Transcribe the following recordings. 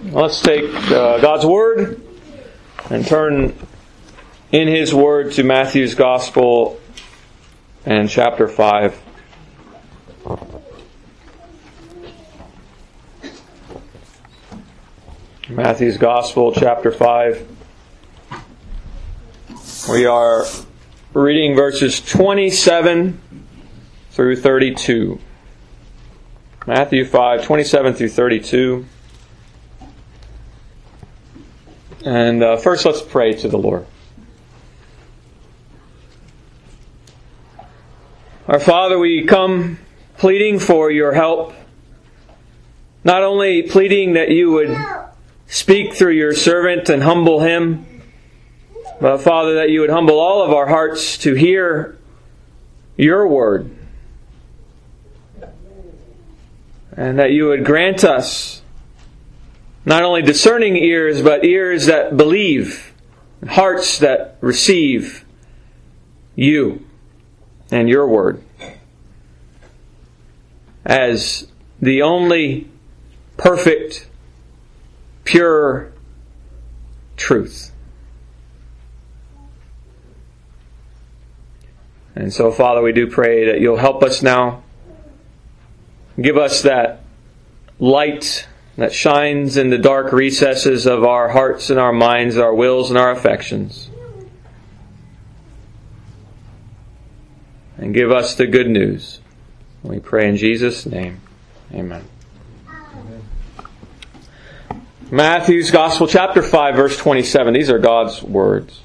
Let's take God's Word and turn in His Word to Matthew's Gospel and chapter 5. Matthew's Gospel, chapter 5. We are reading verses 27 through 32. Matthew 5, 27 through 32. And first let's pray to the Lord. Our Father, we come pleading for your help. Not only pleading that you would speak through your servant and humble him, but Father, that you would humble all of our hearts to hear your word. And that you would grant us not only discerning ears, but ears that believe, hearts that receive you and your word as the only perfect, pure truth. And so, Father, we do pray that you'll help us now. Give us that light that shines in the dark recesses of our hearts and our minds, our wills and our affections. And give us the good news. We pray in Jesus' name. Amen. Matthew's Gospel, chapter 5, verse 27. These are God's words.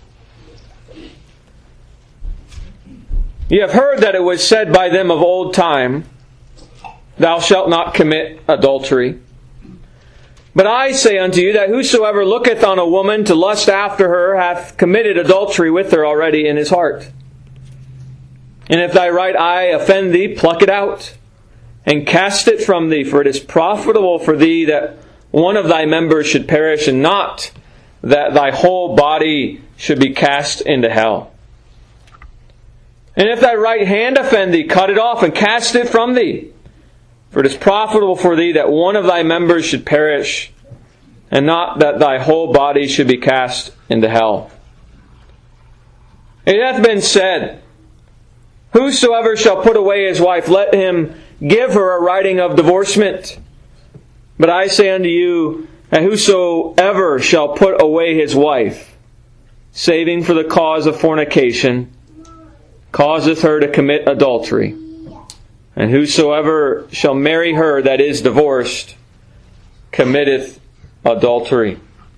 You have heard that it was said by them of old time, Thou shalt not commit adultery. But I say unto you that whosoever looketh on a woman to lust after her hath committed adultery with her already in his heart. And if thy right eye offend thee, pluck it out, and cast it from thee, for it is profitable for thee that one of thy members should perish, and not that thy whole body should be cast into hell. And if thy right hand offend thee, cut it off, and cast it from thee. For it is profitable for thee that one of thy members should perish, and not that thy whole body should be cast into hell. It hath been said, Whosoever shall put away his wife, let him give her a writing of divorcement. But I say unto you, that whosoever shall put away his wife, saving for the cause of fornication, causeth her to commit adultery. And whosoever shall marry her that is divorced, committeth adultery.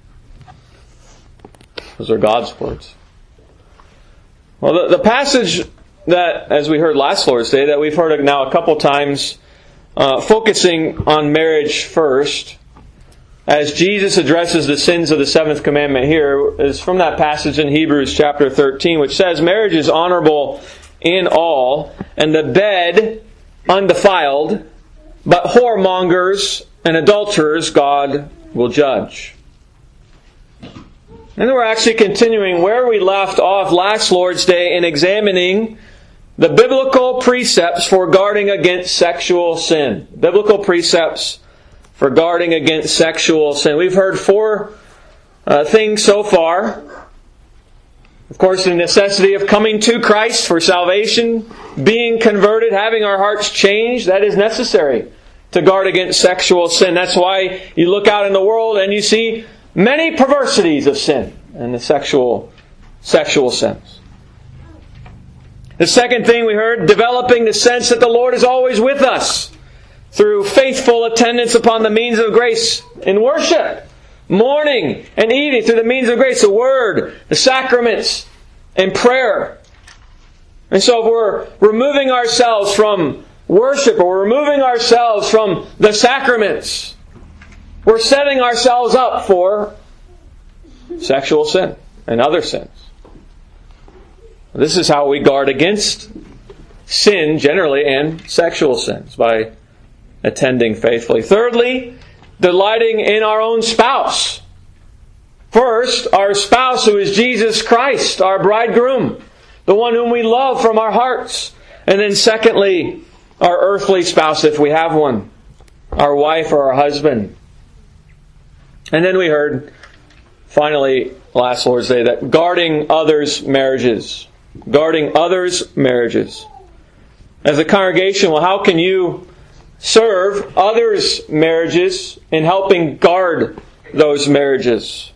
Those are God's words. Well, the passage that, as we heard last Lord's Day, that we've heard now a couple times, focusing on marriage first, as Jesus addresses the sins of the seventh commandment here, is from that passage in Hebrews chapter 13, which says, Marriage is honorable in all, and the bed undefiled, but whoremongers and adulterers God will judge. And we're actually continuing where we left off last Lord's Day in examining the biblical precepts for guarding against sexual sin. Biblical precepts for guarding against sexual sin. We've heard four things so far. Of course, the necessity of coming to Christ for salvation, being converted, having our hearts changed, that is necessary to guard against sexual sin. That's why you look out in the world and you see many perversities of sin and the sexual sins. The second thing we heard, developing the sense that the Lord is always with us through faithful attendance upon the means of grace in worship, morning and evening, through the means of grace, the Word, the sacraments, and prayer. And so if we're removing ourselves from worship, or we're removing ourselves from the sacraments, we're setting ourselves up for sexual sin and other sins. This is how we guard against sin generally and sexual sins, by attending faithfully. Thirdly, delighting in our own spouse. First, our spouse who is Jesus Christ, our bridegroom, the one whom we love from our hearts. And then secondly, our earthly spouse, if we have one, our wife or our husband. And then we heard, finally, last Lord's Day, that guarding others' marriages. Guarding others' marriages. As a congregation, well, how can you serve others' marriages in helping guard those marriages?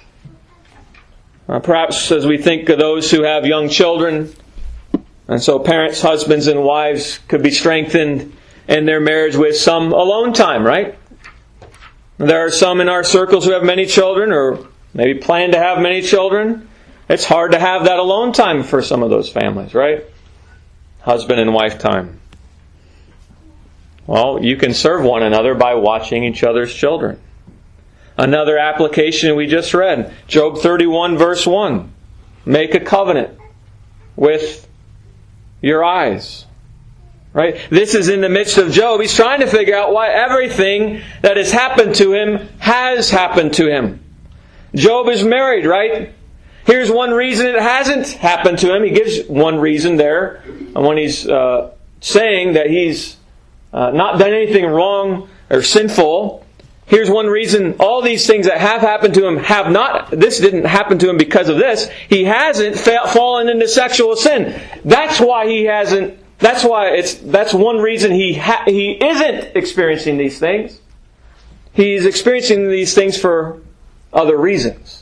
Perhaps as we think of those who have young children, and so parents, husbands, and wives could be strengthened in their marriage with some alone time, right? There are some in our circles who have many children, or maybe plan to have many children. It's hard to have that alone time for some of those families, right? Husband and wife time. Well, you can serve one another by watching each other's children. Another application we just read, Job 31 verse 1. Make a covenant with your eyes. Right? This is in the midst of Job. He's trying to figure out why everything that has happened to him has happened to him. Job is married, right? Here's one reason it hasn't happened to him. He gives one reason there when he's saying that he's not done anything wrong or sinful. Here's one reason all these things that have happened to him have not. This didn't happen to him because of this. He hasn't fallen into sexual sin. That's why he hasn't. That's one reason he isn't experiencing these things. He's experiencing these things for other reasons.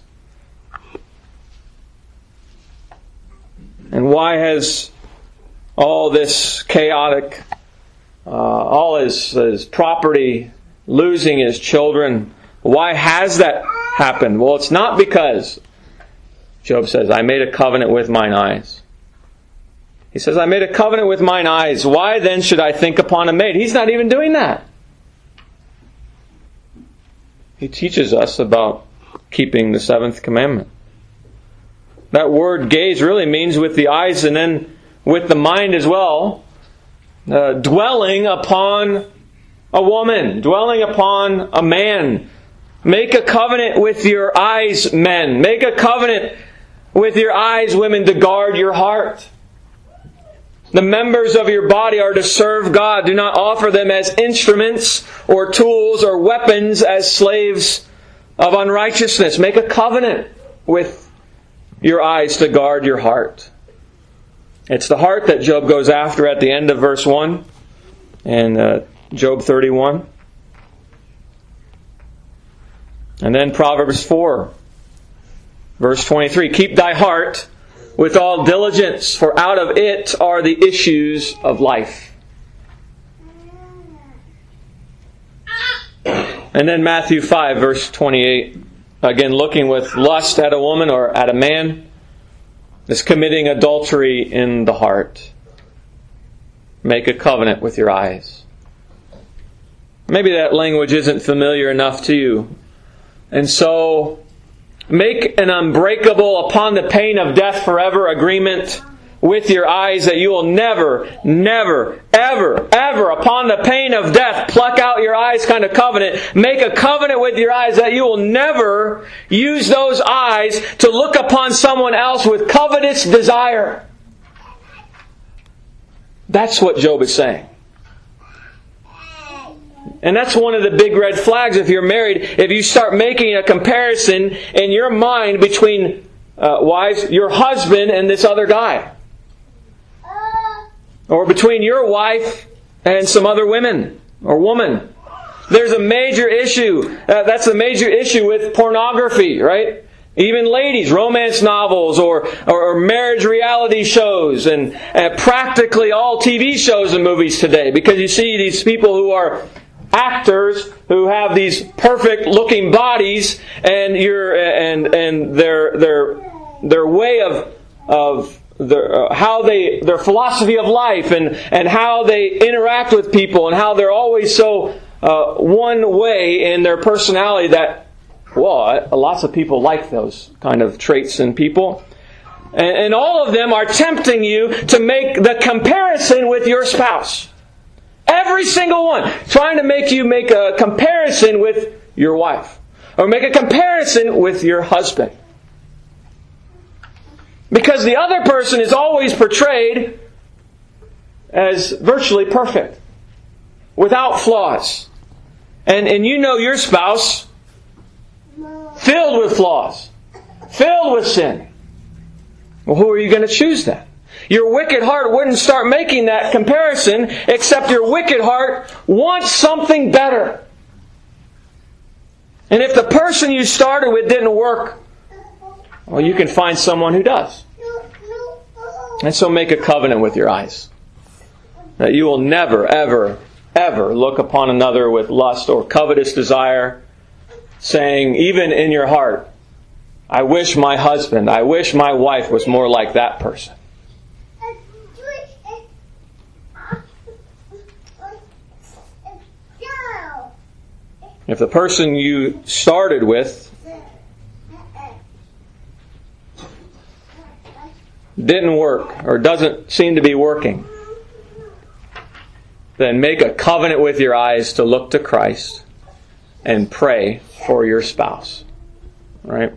And why has all this chaotic, all his property, losing his children, why has that happened? Well, it's not because, Job says, I made a covenant with mine eyes. He says, I made a covenant with mine eyes. Why then should I think upon a maid? He's not even doing that. He teaches us about keeping the seventh commandment. That word gaze really means with the eyes and then with the mind as well. Dwelling upon a woman, dwelling upon a man. Make a covenant with your eyes, men. Make a covenant with your eyes, women, to guard your heart. The members of your body are to serve God. Do not offer them as instruments or tools or weapons as slaves of unrighteousness. Make a covenant with your eyes to guard your heart. It's the heart that Job goes after at the end of verse 1 in Job 31. And then Proverbs 4, verse 23. Keep thy heart with all diligence, for out of it are the issues of life. And then Matthew 5, verse 28. Again, looking with lust at a woman or at a man is committing adultery in the heart. Make a covenant with your eyes. Maybe that language isn't familiar enough to you. And so, make an unbreakable, upon the pain of death forever agreement with your eyes that you will never, never, ever, ever, upon the pain of death, pluck out your eyes kind of covenant. Make a covenant with your eyes that you will never use those eyes to look upon someone else with covetous desire. That's what Job is saying. And that's one of the big red flags if you're married. If you start making a comparison in your mind between wives, your husband and this other guy. Or between your wife and some other women or woman. There's a major issue. That's a major issue with pornography, right? Even ladies, romance novels or marriage reality shows and practically all TV shows and movies today. Because you see these people who are actors who have these perfect looking bodies and their way of their philosophy of life and how they interact with people and how they're always so one way in their personality that, well, lots of people like those kind of traits in people. And all of them are tempting you to make the comparison with your spouse. Every single one. Trying to make you make a comparison with your wife. Or make a comparison with your husband. Because the other person is always portrayed as virtually perfect. Without flaws. And you know your spouse Filled with flaws. Filled with sin. Well, who are you going to choose then? Your wicked heart wouldn't start making that comparison, except your wicked heart wants something better. And if the person you started with didn't work, well, you can find someone who does. And so make a covenant with your eyes. That you will never, ever, ever look upon another with lust or covetous desire, saying, even in your heart, I wish my husband, I wish my wife was more like that person. If the person you started with didn't work or doesn't seem to be working, then make a covenant with your eyes to look to Christ and pray for your spouse. Right?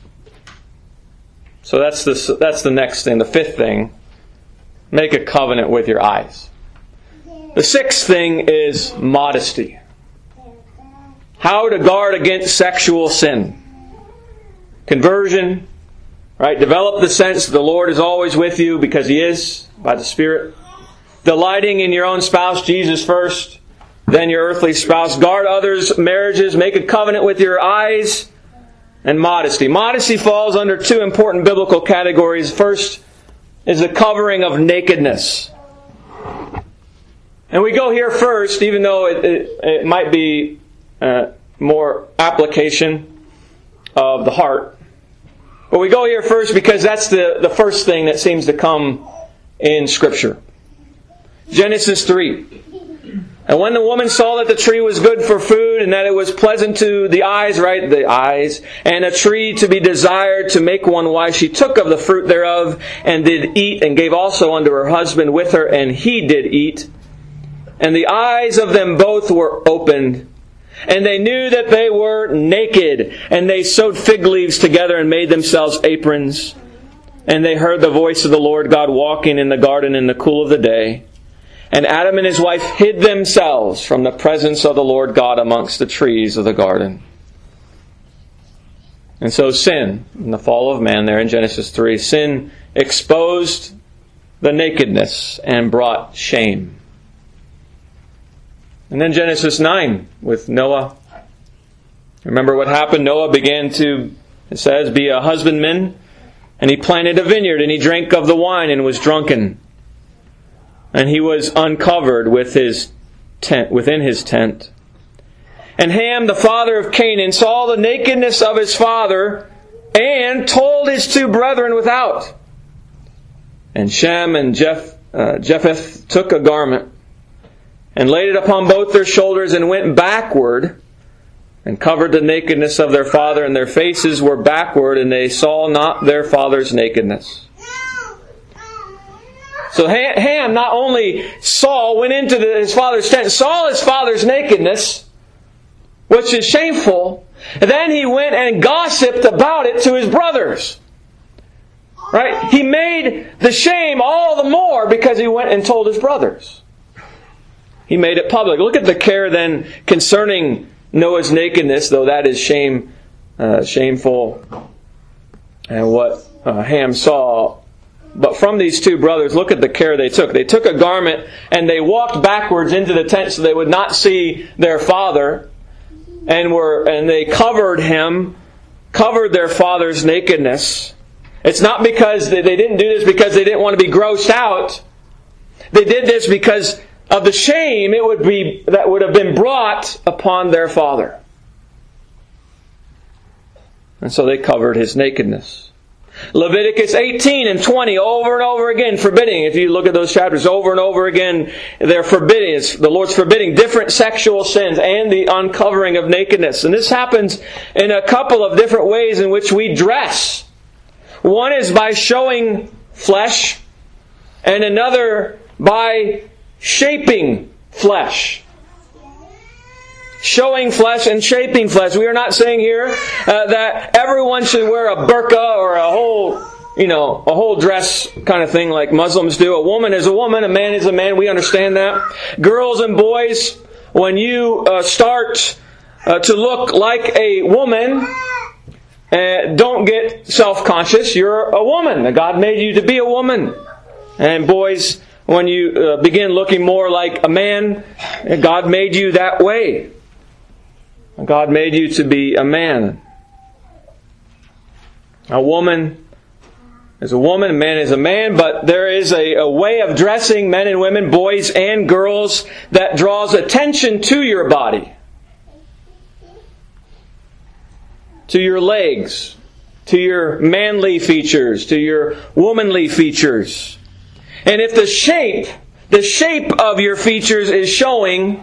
So that's the next thing. The fifth thing, make a covenant with your eyes. The sixth thing is modesty. How to guard against sexual sin. Conversion, right? Develop the sense that the Lord is always with you because He is, by the Spirit. Delighting in your own spouse, Jesus first, then your earthly spouse. Guard others' marriages, make a covenant with your eyes, and modesty. Modesty falls under two important biblical categories. First is the covering of nakedness. And we go here first, even though it might be more application of the heart. But we go here first because that's the first thing that seems to come in Scripture. Genesis 3. And when the woman saw that the tree was good for food, and that it was pleasant to the eyes, right? The eyes, and a tree to be desired to make one wise, she took of the fruit thereof, and did eat, and gave also unto her husband with her, and he did eat. And the eyes of them both were opened, and they knew that they were naked, and they sewed fig leaves together and made themselves aprons. And they heard the voice of the Lord God walking in the garden in the cool of the day. And Adam and his wife hid themselves from the presence of the Lord God amongst the trees of the garden. And so sin, in the fall of man there in Genesis 3, sin exposed the nakedness and brought shame. And then Genesis 9 with Noah. Remember what happened? Noah began to, it says, be a husbandman. And he planted a vineyard, and he drank of the wine and was drunken. And he was uncovered with his tent, within his tent. And Ham, the father of Canaan, saw the nakedness of his father, and told his two brethren without. And Shem and Japheth took a garment, and laid it upon both their shoulders, and went backward, and covered the nakedness of their father, and their faces were backward, and they saw not their father's nakedness. So Ham not only went into his father's tent, saw his father's nakedness, which is shameful, and then he went and gossiped about it to his brothers. Right? He made the shame all the more because he went and told his brothers. He made it public. Look at the care then concerning Noah's nakedness, though that is shameful, and what Ham saw. But from these two brothers, look at the care they took. They took a garment and they walked backwards into the tent so they would not see their father, and they covered him, covered their father's nakedness. It's not because they didn't do this because they didn't want to be grossed out. They did this because of the shame that would have been brought upon their father. And so they covered his nakedness. Leviticus 18 and 20, over and over again, forbidding. If you look at those chapters, over and over again, they're forbidding. The Lord's forbidding different sexual sins and the uncovering of nakedness. And this happens in a couple of different ways in which we dress. One is by showing flesh, and another by shaping flesh. Showing flesh and shaping flesh. We are not saying here that everyone should wear a burqa or a whole dress kind of thing like Muslims do. A woman is a woman, a man is a man. We understand that. Girls and boys, when you start to look like a woman, don't get self-conscious. You're a woman. God made you to be a woman. And boys, when you begin looking more like a man, God made you that way. God made you to be a man. A woman is a woman, a man is a man, but there is a way of dressing men and women, boys and girls, that draws attention to your body. To your legs, to your manly features, to your womanly features. And if the shape of your features is showing,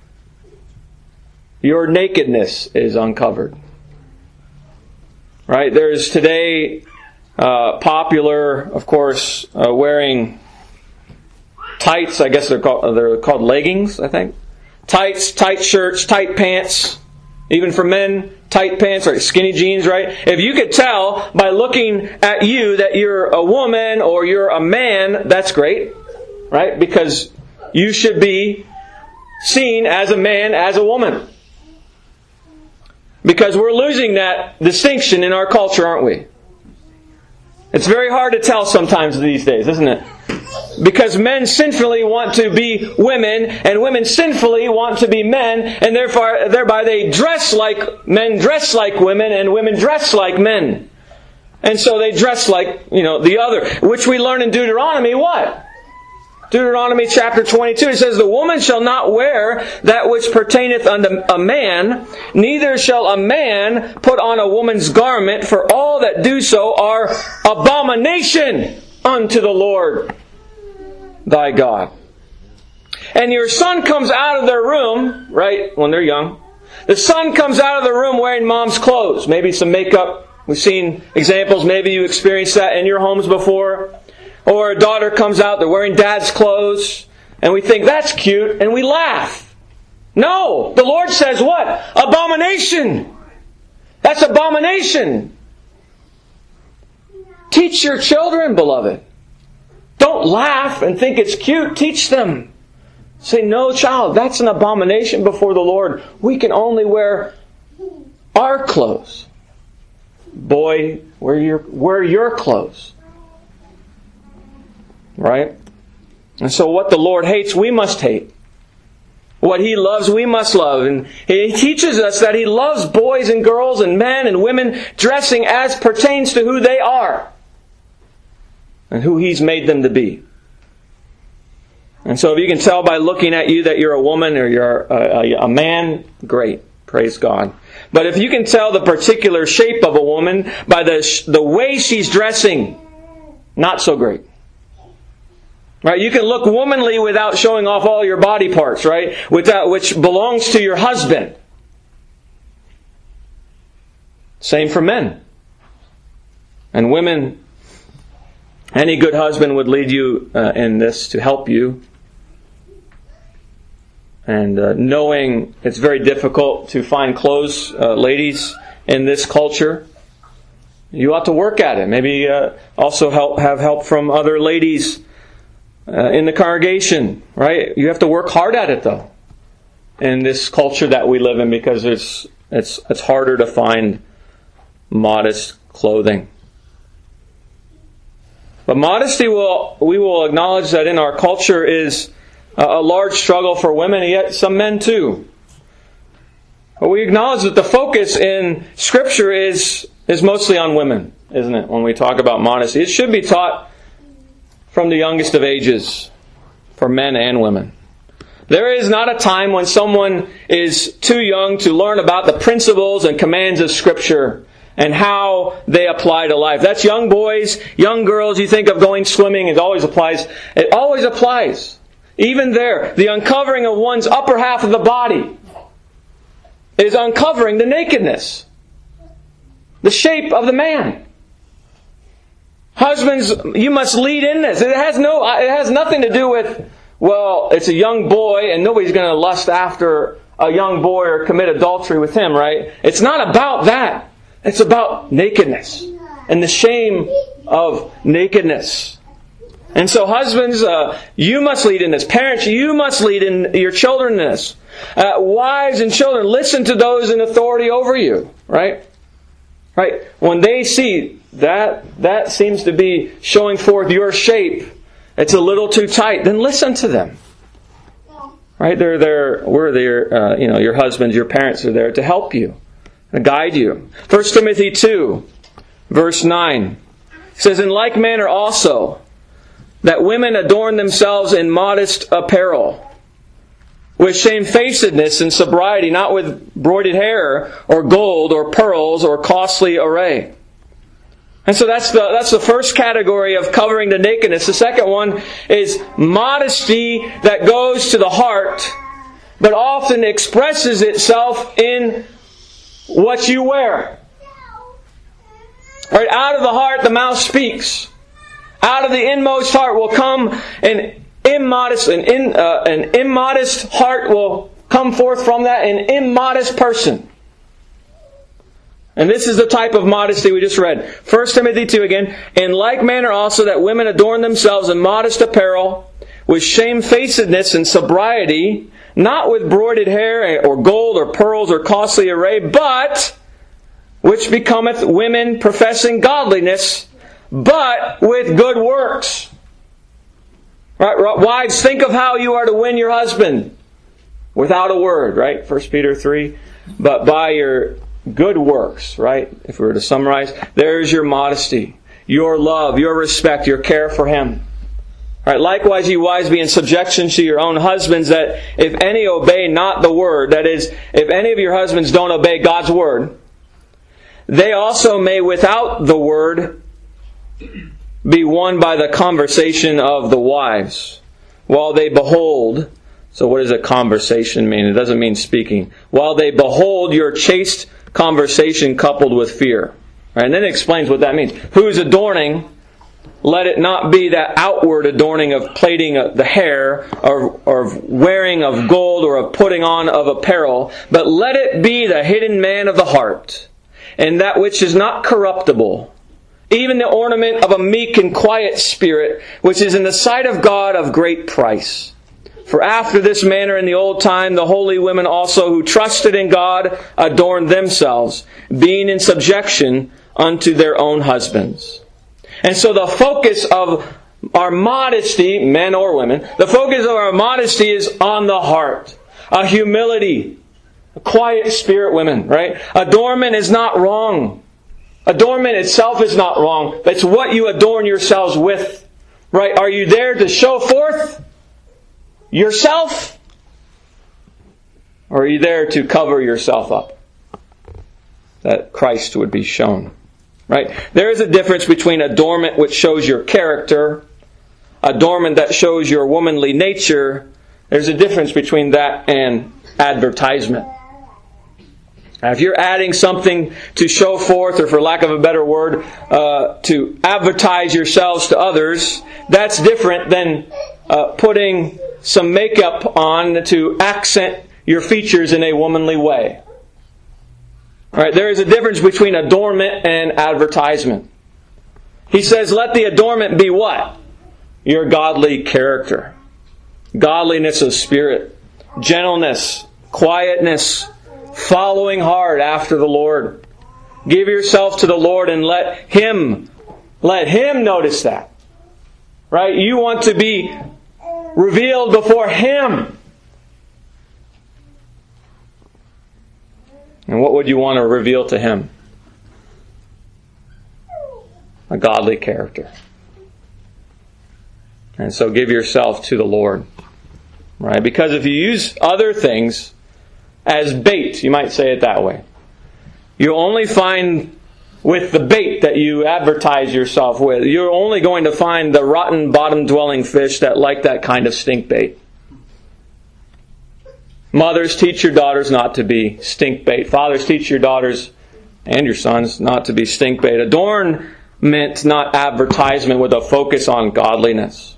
your nakedness is uncovered. Right? There's today popular, of course, wearing tights. I guess they're called leggings, I think. Tights, tight shirts, tight pants. Even for men, tight pants or skinny jeans, right? If you could tell by looking at you that you're a woman or you're a man, that's great, right? Because you should be seen as a man, as a woman. Because we're losing that distinction in our culture, aren't we? It's very hard to tell sometimes these days, isn't it? Because men sinfully want to be women, and women sinfully want to be men, and thereby they dress like men dress like women, and women dress like men. And so they dress like, the other. Which we learn in Deuteronomy what? Deuteronomy chapter 22, it says, "The woman shall not wear that which pertaineth unto a man, neither shall a man put on a woman's garment, for all that do so are abomination unto the Lord thy God." And your son comes out of their room, right, when they're young. The son comes out of the room wearing mom's clothes. Maybe some makeup. We've seen examples. Maybe you experienced that in your homes before. Or a daughter comes out, they're wearing dad's clothes. And we think, that's cute. And we laugh. No! The Lord says what? Abomination! That's abomination! Teach your children, beloved. Don't laugh and think it's cute. Teach them. Say, no, child, that's an abomination before the Lord. We can only wear our clothes. Boy, wear your clothes. Right? And so what the Lord hates, we must hate. What He loves, we must love. And He teaches us that He loves boys and girls and men and women dressing as pertains to who they are and who He's made them to be. And so if you can tell by looking at you that you're a woman or you're a man, great. Praise God. But if you can tell the particular shape of a woman by the way she's dressing, not so great. Right? You can look womanly without showing off all your body parts, right? Which belongs to your husband. Same for men. And women, any good husband would lead you in this to help you. And knowing it's very difficult to find clothes, ladies, in this culture, you ought to work at it. Maybe also have help from other ladies in the congregation, right? You have to work hard at it, though, in this culture that we live in, because it's harder to find modest clothing. But modesty we will acknowledge that in our culture is a large struggle for women, and yet some men too. But we acknowledge that the focus in Scripture is mostly on women, isn't it? When we talk about modesty, it should be taught from the youngest of ages, for men and women. There is not a time when someone is too young to learn about the principles and commands of Scripture and how they apply to life. That's young boys, young girls. You think of going swimming, it always applies. It always applies. Even there, the uncovering of one's upper half of the body is uncovering the nakedness, the shape of the man. Husbands, you must lead in this. It has nothing to do with, well, it's a young boy and nobody's going to lust after a young boy or commit adultery with him, right? It's not about that. It's about nakedness and the shame of nakedness. And so husbands, you must lead in this. Parents, you must lead in your children in this. Wives and children, listen to those in authority over you, right? Right? When they see that seems to be showing forth your shape, it's a little too tight, then listen to them. Right? They're there. We're there. Your husbands, your parents are there to help you, to guide you. 1 Timothy 2, verse 9 says, "In like manner also, that women adorn themselves in modest apparel, with shamefacedness and sobriety, not with broided hair or gold or pearls or costly array." And so that's the first category of covering the nakedness. The second one is modesty that goes to the heart, but often expresses itself in what you wear. Right? Out of the heart, the mouth speaks. Out of the inmost heart will come an immodest heart will come forth from that, an immodest person. And this is the type of modesty we just read. 1 Timothy 2 again. "In like manner also that women adorn themselves in modest apparel, with shamefacedness and sobriety, not with broided hair or gold or pearls or costly array, but which becometh women professing godliness, but with good works." Right? Wives, think of how you are to win your husband without a word, right? 1 Peter 3. "But by your good works," right? If we were to summarize, there's your modesty, your love, your respect, your care for him. Right? "Likewise, you wives, be in subjection to your own husbands, that if any obey not the word," that is, if any of your husbands don't obey God's word, "they also may without the word be won by the conversation of the wives, while they behold." So what does a conversation mean? It doesn't mean speaking. "While they behold your chaste conversation coupled with fear." Right? And then it explains what that means. "Whose adorning, let it not be that outward adorning of plaiting the hair, or of wearing of gold, or of putting on of apparel, but let it be the hidden man of the heart, and that which is not corruptible, even the ornament of a meek and quiet spirit, which is in the sight of God of great price. For after this manner in the old time, the holy women also who trusted in God adorned themselves, being in subjection unto their own husbands." And so the focus of our modesty, men or women, the focus of our modesty is on the heart. A humility, a quiet spirit, women, right? Adornment is not wrong. Adornment itself is not wrong. It's what you adorn yourselves with. Right? Are you there to show forth yourself? Or are you there to cover yourself up, that Christ would be shown? Right? There is a difference between adornment which shows your character, adornment that shows your womanly nature. There's a difference between that and advertisement. Now, if you're adding something to show forth, or for lack of a better word, to advertise yourselves to others, that's different than putting some makeup on to accent your features in a womanly way. All right, there is a difference between adornment and advertisement. He says, let the adornment be what? Your godly character. Godliness of spirit. Gentleness. Quietness. Following hard after the Lord. Give yourself to the Lord and let Him notice that. Right? You want to be revealed before Him. And what would you want to reveal to Him? A godly character. And so give yourself to the Lord. Right? Because if you use other things as bait, you might say it that way, you'll only find with the bait that you advertise yourself with, you're only going to find the rotten bottom-dwelling fish that like that kind of stink bait. Mothers, teach your daughters not to be stink bait. Fathers, teach your daughters and your sons not to be stink bait. Adornment, not advertisement, with a focus on godliness.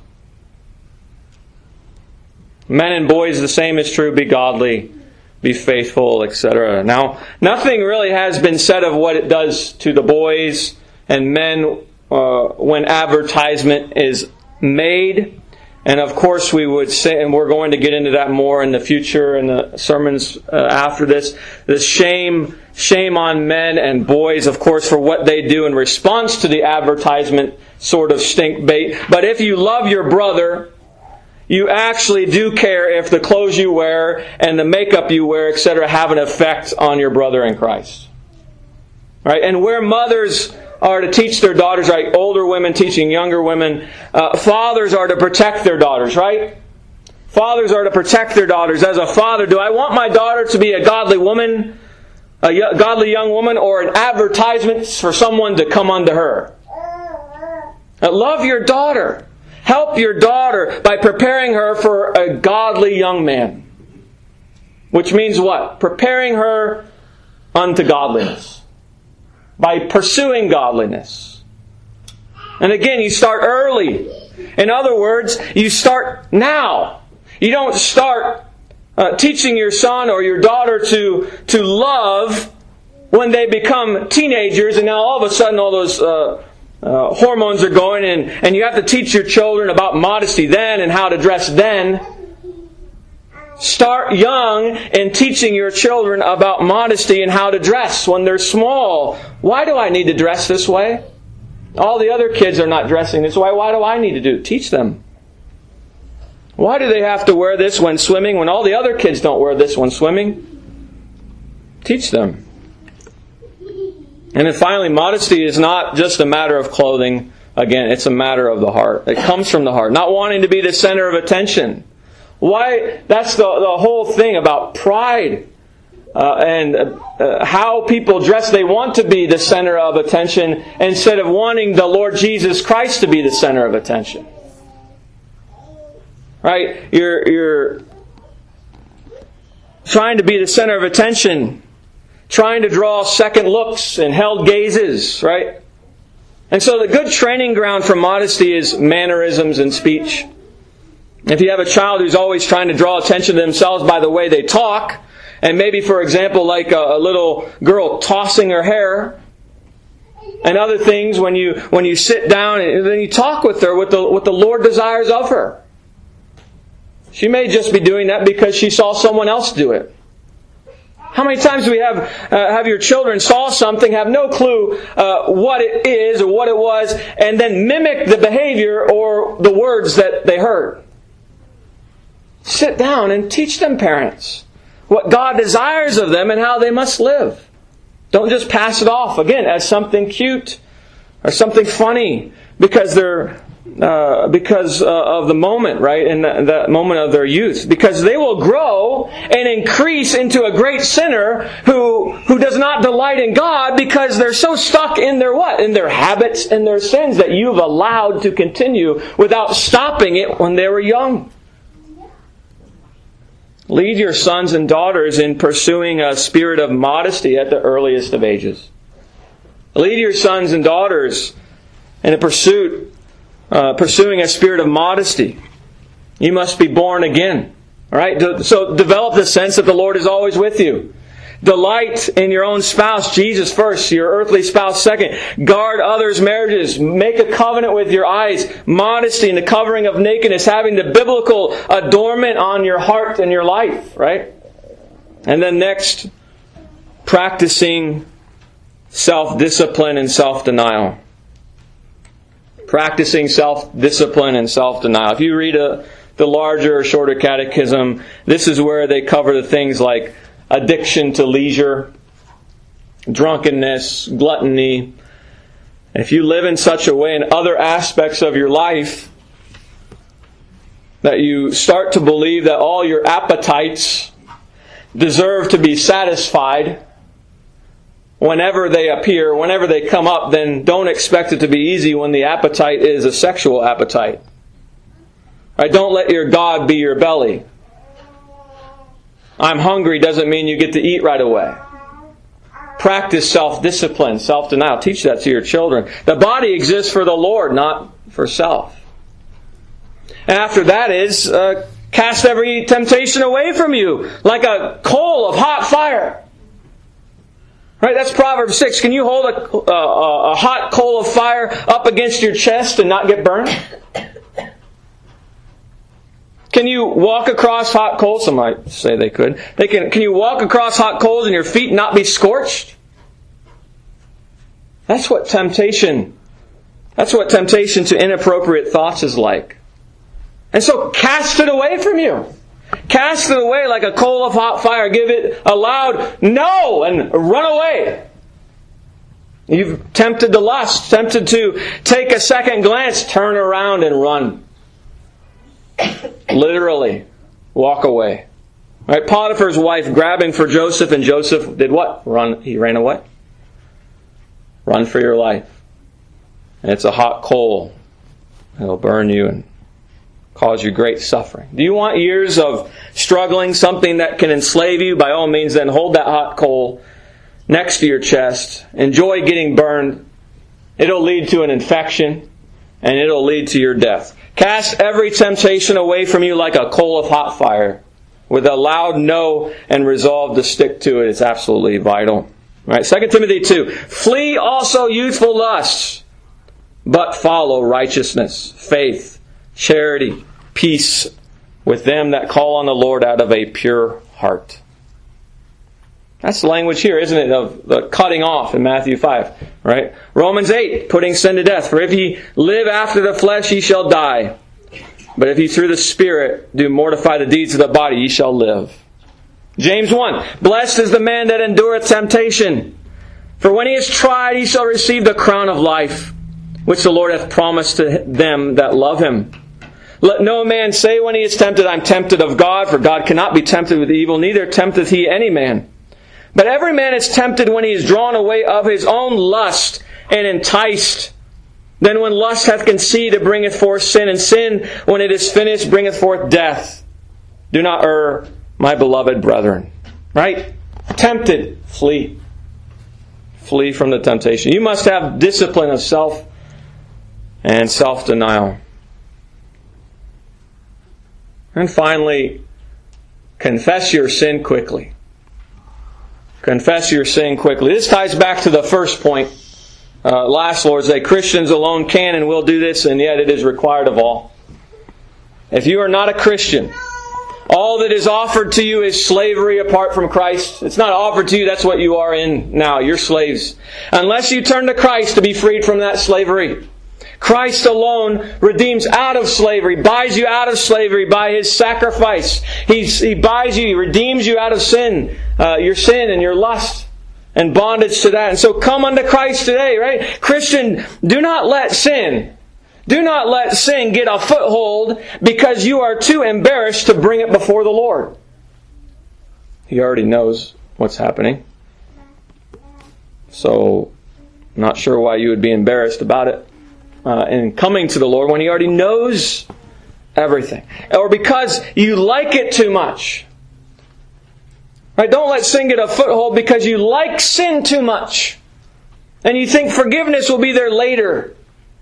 Men and boys, the same is true. Be godly, be faithful, etc. Now, nothing really has been said of what it does to the boys and men when advertisement is made. And of course we would say, and we're going to get into that more in the future in the sermons after this, the shame shame on men and boys, of course, for what they do in response to the advertisement sort of stink bait. But if you love your brother, you actually do care if the clothes you wear and the makeup you wear, etc., have an effect on your brother in Christ. Right? And where mothers are to teach their daughters, right? Older women teaching younger women. Fathers are to protect their daughters, right? Fathers are to protect their daughters. As a father, do I want my daughter to be a godly woman, a godly young woman, or an advertisement for someone to come unto her? Love your daughter. Help your daughter by preparing her for a godly young man. Which means what? Preparing her unto godliness. By pursuing godliness. And again, you start early. In other words, you start now. You don't start teaching your son or your daughter to love when they become teenagers, and now all of a sudden all those hormones are going, and you have to teach your children about modesty then and how to dress then. Start young in teaching your children about modesty and how to dress when they're small. Why do I need to dress this way? All the other kids are not dressing this way. Why do I need to do it? Teach them. Why do they have to wear this when swimming when all the other kids don't wear this when swimming? Teach them. And then finally, modesty is not just a matter of clothing. Again, it's a matter of the heart. It comes from the heart. Not wanting to be the center of attention. Why? That's the whole thing about pride and how people dress. They want to be the center of attention instead of wanting the Lord Jesus Christ to be the center of attention. Right? You're trying to be the center of attention, trying to draw second looks and held gazes, right? And so the good training ground for modesty is mannerisms and speech. If you have a child who's always trying to draw attention to themselves by the way they talk, and maybe, for example, like a little girl tossing her hair, and other things, when you sit down and then you talk with her what the Lord desires of her. She may just be doing that because she saw someone else do it. How many times do we have your children saw something, have no clue what it is or what it was, and then mimic the behavior or the words that they heard? Sit down and teach them, parents, what God desires of them and how they must live. Don't just pass it off, again, as something cute or something funny because of the moment, right? In the moment of their youth. Because they will grow and increase into a great sinner who does not delight in God because they're so stuck in their what? In their habits and their sins that you've allowed to continue without stopping it when they were young. Lead your sons and daughters in pursuing a spirit of modesty at the earliest of ages. Lead your sons and daughters in a pursuing a spirit of modesty. You must be born again. All right? So develop the sense that the Lord is always with you. Delight in your own spouse, Jesus first, your earthly spouse second. Guard others' marriages. Make a covenant with your eyes. Modesty and the covering of nakedness, having the biblical adornment on your heart and your life, right? And then next, practicing self-discipline and self-denial. Practicing self-discipline and self-denial. If you read the larger or shorter catechism, this is where they cover the things like addiction to leisure, drunkenness, gluttony. If you live in such a way in other aspects of your life that you start to believe that all your appetites deserve to be satisfied whenever they appear, whenever they come up, then don't expect it to be easy when the appetite is a sexual appetite. Right? Don't let your God be your belly. I'm hungry doesn't mean you get to eat right away. Practice self-discipline, self-denial. Teach that to your children. The body exists for the Lord, not for self. And after that is, cast every temptation away from you, like a coal of hot fire. Right? That's Proverbs 6. Can you hold a hot coal of fire up against your chest and not get burned? Can you walk across hot coals? Some might say they could. Can you walk across hot coals and your feet not be scorched? That's what temptation to inappropriate thoughts is like. And so cast it away from you. Cast it away like a coal of hot fire. Give it a loud no and run away. You've tempted to lust, tempted to take a second glance, turn around and run. Literally, walk away. Right? Potiphar's wife grabbing for Joseph, and Joseph did what? Run. He ran away. Run for your life. And it's a hot coal. It'll burn you and cause you great suffering. Do you want years of struggling, something that can enslave you? By all means, then hold that hot coal next to your chest. Enjoy getting burned. It'll lead to an infection, and it'll lead to your death. Cast every temptation away from you like a coal of hot fire, with a loud no and resolve to stick to it. It's absolutely vital. Right? 2 Timothy 2. Flee also youthful lusts, but follow righteousness, faith, charity, peace with them that call on the Lord out of a pure heart. That's the language here, isn't it, of the cutting off in Matthew 5, right? Romans 8, putting sin to death. For if ye live after the flesh, ye shall die. But if ye through the Spirit do mortify the deeds of the body, ye shall live. James 1, blessed is the man that endureth temptation. For when he is tried, he shall receive the crown of life, which the Lord hath promised to them that love Him. Let no man say when he is tempted, I'm tempted of God, for God cannot be tempted with evil, neither tempteth He any man. But every man is tempted when he is drawn away of his own lust and enticed. Then when lust hath conceived, it bringeth forth sin, and sin, when it is finished, bringeth forth death. Do not err, my beloved brethren. Right? Tempted, flee. Flee from the temptation. You must have discipline of self and self-denial. And finally, confess your sin quickly. Confess your sin quickly. This ties back to the first point. Last Lord's Day. Christians alone can and will do this, and yet it is required of all. If you are not a Christian, all that is offered to you is slavery apart from Christ. It's not offered to you, that's what you are in now. You're slaves. Unless you turn to Christ to be freed from that slavery. Christ alone redeems out of slavery, buys you out of slavery by His sacrifice. He buys you, He redeems you out of sin, your sin and your lust and bondage to that. And so come unto Christ today, right? Christian, do not let sin get a foothold because you are too embarrassed to bring it before the Lord. He already knows what's happening. So, I'm not sure why you would be embarrassed about it. In coming to the Lord when He already knows everything. Or because you like it too much. Right? Don't let sin get a foothold because you like sin too much. And you think forgiveness will be there later.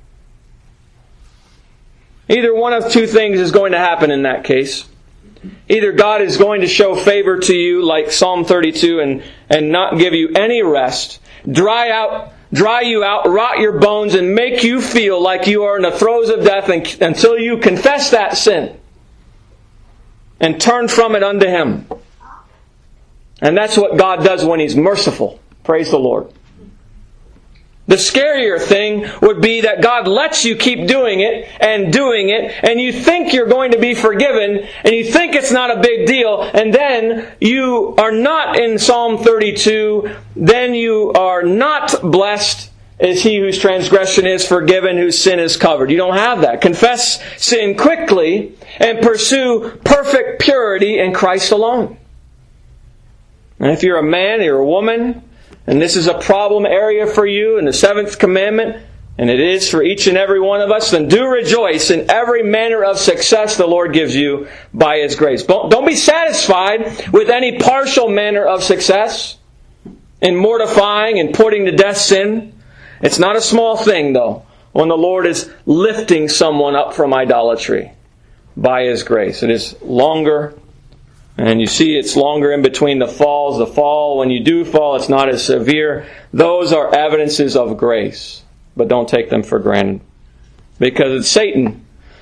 Either one of two things is going to happen in that case. Either God is going to show favor to you like Psalm 32 and not give you any rest. Dry you out, rot your bones, and make you feel like you are in the throes of death until you confess that sin and turn from it unto Him. And that's what God does when He's merciful. Praise the Lord. The scarier thing would be that God lets you keep doing it, and you think you're going to be forgiven, and you think it's not a big deal, and then you are not in Psalm 32, then you are not blessed as he whose transgression is forgiven, whose sin is covered. You don't have that. Confess sin quickly, and pursue perfect purity in Christ alone. And if you're a man, you're a woman, and this is a problem area for you in the 7th commandment, and it is for each and every one of us, then do rejoice in every manner of success the Lord gives you by His grace. Don't be satisfied with any partial manner of success in mortifying and putting to death sin. It's not a small thing, though, when the Lord is lifting someone up from idolatry by His grace. It is longer. And you see it's longer in between the falls. The fall, when you do fall, it's not as severe. Those are evidences of grace. But don't take them for granted. Because it's Satan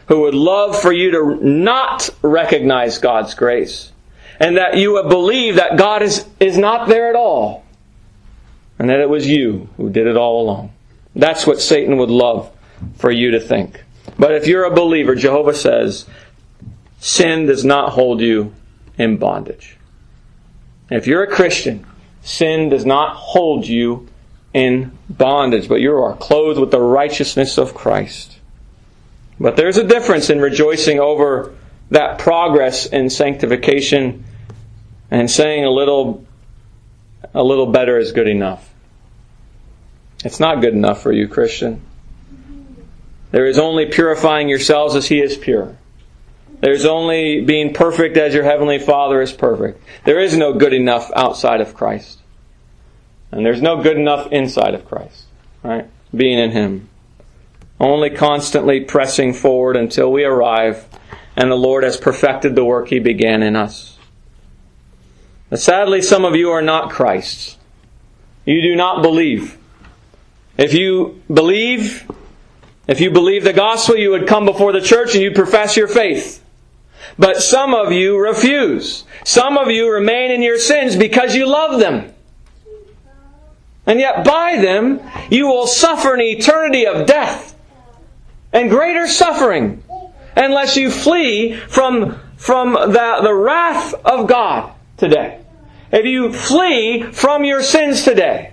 who would love for you to not recognize God's grace, and that you would believe that God is not there at all, and that it was you who did it all along. That's what Satan would love for you to think. But if you're a believer, Jehovah says, sin does not hold you in bondage. If you're a Christian, sin does not hold you in bondage, but you are clothed with the righteousness of Christ. But there's a difference in rejoicing over that progress in sanctification and saying a little better is good enough. It's not good enough for you, Christian. There is only purifying yourselves as He is pure. There's only being perfect as your Heavenly Father is perfect. There is no good enough outside of Christ. And there's no good enough inside of Christ. Right? Being in Him. Only constantly pressing forward until we arrive and the Lord has perfected the work He began in us. But sadly, some of you are not Christ's. You do not believe. If you believe the gospel, you would come before the church and you'd profess your faith. But some of you refuse. Some of you remain in your sins because you love them. And yet by them, you will suffer an eternity of death and greater suffering unless you flee from the wrath of God today. If you flee from your sins today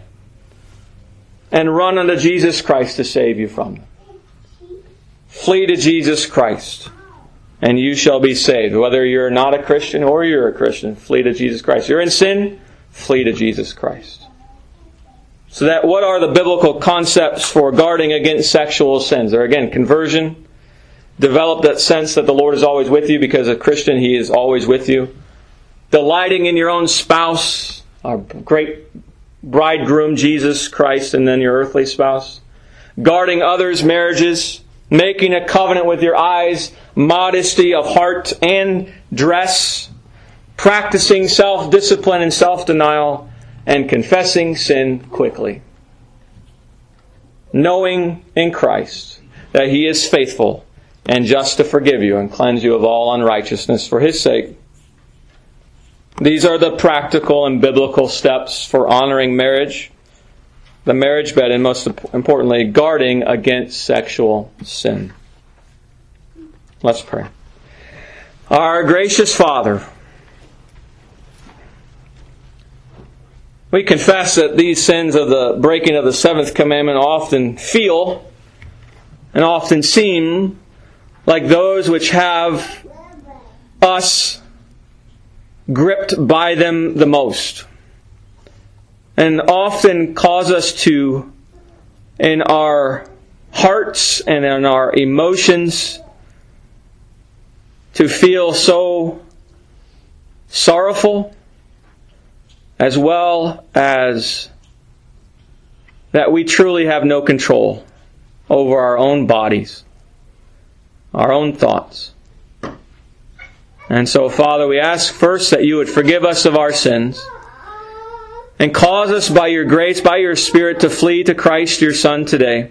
and run unto Jesus Christ to save you from them. Flee to Jesus Christ and you shall be saved. Whether you're not a Christian or you're a Christian, flee to Jesus Christ. You're in sin, flee to Jesus Christ. So that what are the biblical concepts for guarding against sexual sins? There again, conversion. Develop that sense that the Lord is always with you, because a Christian, He is always with you. Delighting in your own spouse, our great bridegroom Jesus Christ, and then your earthly spouse. Guarding others' marriages. Making a covenant with your eyes. Modesty of heart and dress. Practicing self-discipline and self-denial. And confessing sin quickly. Knowing in Christ that He is faithful and just to forgive you and cleanse you of all unrighteousness for His sake. These are the practical and biblical steps for honoring marriage, the marriage bed, and most importantly, guarding against sexual sin. Let's pray. Our gracious Father, we confess that these sins of the breaking of the seventh commandment often feel and often seem like those which have us gripped by them the most, and often cause us to, in our hearts and in our emotions, to feel so sorrowful, as well as that we truly have no control over our own bodies, our own thoughts. And so, Father, we ask first that You would forgive us of our sins and cause us by Your grace, by Your Spirit, to flee to Christ, Your Son, today.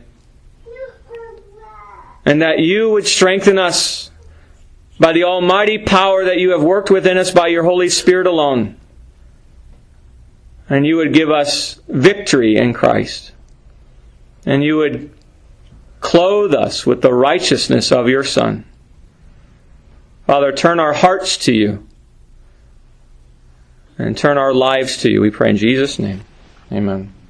And that You would strengthen us by the almighty power that You have worked within us by Your Holy Spirit alone. And You would give us victory in Christ. And You would clothe us with the righteousness of Your Son. Father, turn our hearts to You. And turn our lives to You, we pray in Jesus' name. Amen.